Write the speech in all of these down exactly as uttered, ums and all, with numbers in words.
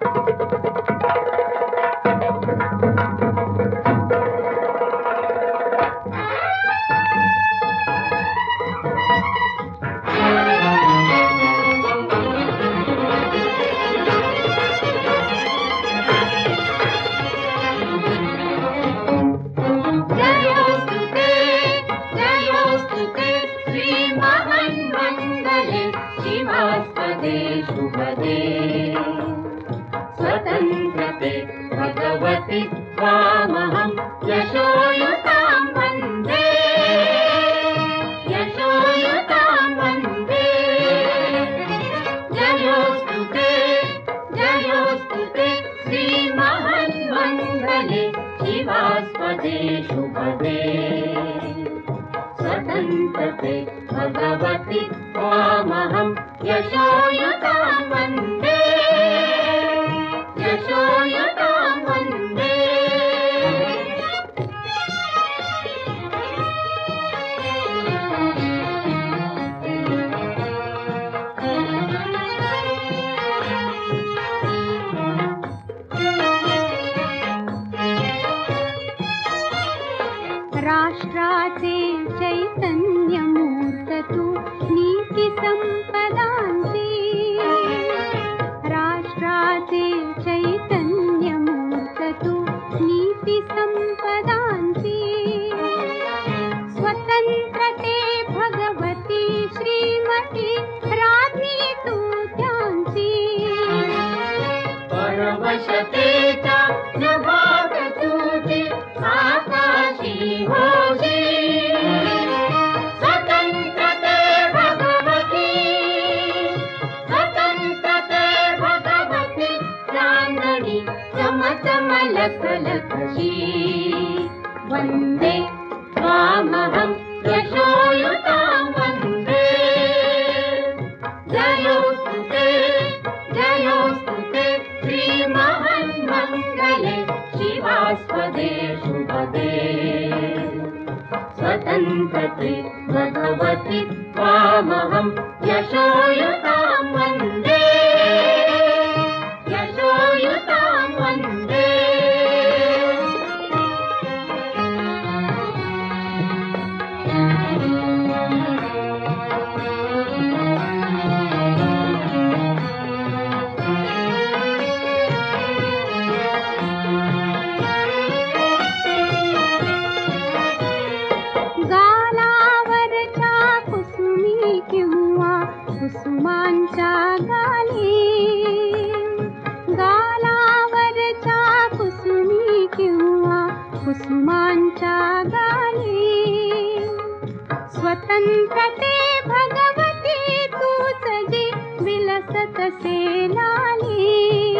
स्वतन्त्रते भगवति त्वामहं यशोयुतां वन्दे यशोयुतां वन्दे। जयोस्तु ते जयोस्तु ते श्रीमहान्मङ्गले शिवास्पदे शुभदे। स्वतन्त्रते भगवति त्वामहं यशोयुतां वन्दे यशोयुतां वन्दे। राष्ट्राचे चैतन्यमूर्त तू नीती संपदांची। राष्ट्राचे चैतन्यमूर्त तू नीती संपदांची। स्वतंत्रते भगवती श्रीमती राज्ञी तू त्यांची। परवशतेचा नभाग तुझी आकाशी होशी। स्वतंत्रते भगवती स्वतंत्रते भगवती चांदणी चमचम लखलखशी। वन्दे त्वामहं यशोयुतां वन्दे। जयोस्तु ते जयोस्तु ते श्रीमहान्मङ्गले शिवास्पदे शुभदे। स्वतन्त्रते भगवति त्वामहं यशोयुतां वन्दे यशोयुतां वन्दे। गालावरच्या कुसुमी किंवा कुसुमांच्या गाली। गालावरच्या कुसुमी किंवा कुसुमांच्या गाली। स्वतंत्रते भगवती तूच जी विलसतसे लाली।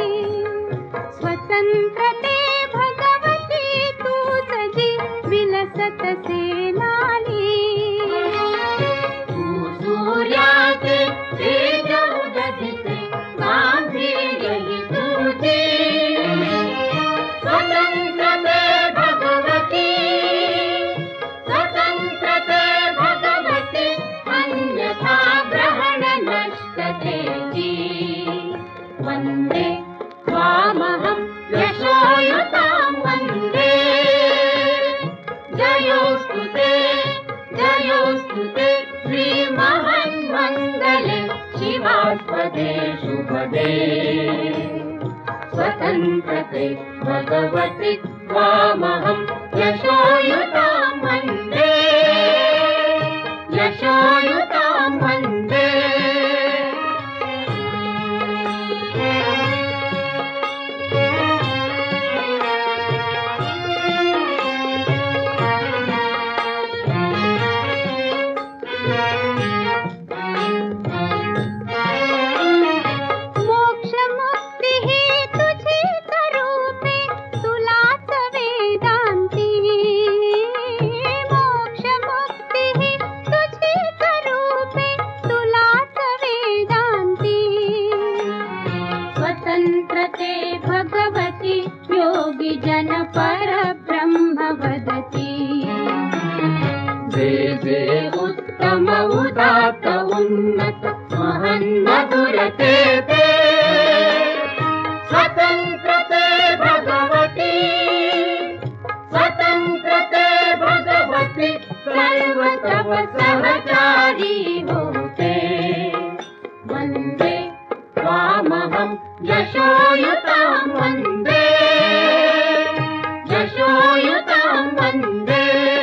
स्वतंत्रते भगवती तूच जी विलसतसे लाली। तू सूर्याचे तेज उददिते गांभीर्य हि तुझे। स्वतंत्रते भगवती स्वतंत्रते भगवती अन्यथा ग्रहण नष्टतेची। वन्दे त्वामहं यशोयुतां वन्दे। जयोस्तु ते जयोस्तु ते श्रीमहान्मङ्गले शिवास्पदे शुभदे। स्वतन्त्रते भगवति त्वामहं यशोयुतां वन्दे यशोयुतां वन्दे। मोक्ष मुक्ती ही तुझीच रूपे तुलाच वेदांती। मोक्ष मुक्ती ही तुझीच रूपे तुलाच वेदांती। स्वतंत्रते भगवती योगी जन परब्रह्म वदती। जे जे उत्तम उदात्त उन्नत महन्मधुरते ते। स्वतंत्रते तव सहचारी होते। वन्दे त्वामहं यशोयुतां वन्दे, यशोयुतां वन्दे।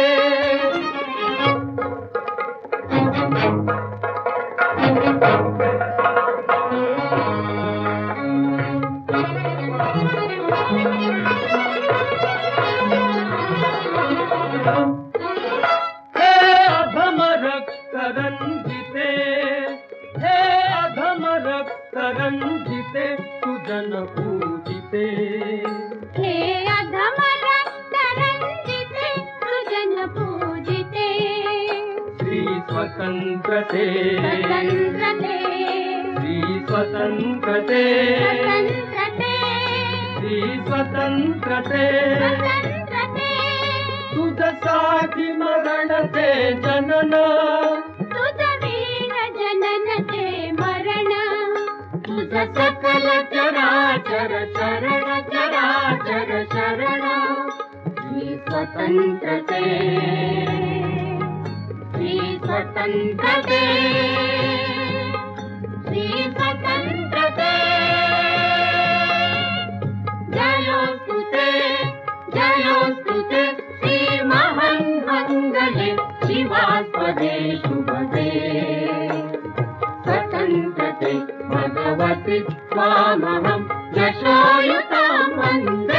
हे अधम रक्त रंजिते, हे अधम रक्त रंजिते, सुजन पूजिते। हे अधम रक्त रंजिते, सुजन पूजिते। श्री स्वतंत्रते, स्वतंत्रते, श्री स्वतंत्रते, स्वतंत्रते, श्री स्वतंत्रते। स्वतंत्रते। तुझसाठी मरण ते जनन, तुझ वीर जनन ते मरण। तुझ सकल चराचर शरण, चराचर शरण। श्री स्वतंत्रते, श्री स्वतंत्रते, श्री स्वतंत्रते। जयोस्तुते, जयोस्तुते, श्रीमहान्मङ्गले शिवास्पदे शुभदे। स्वतन्त्रते भगवति त्वामहं यशोयुतां वन्दे।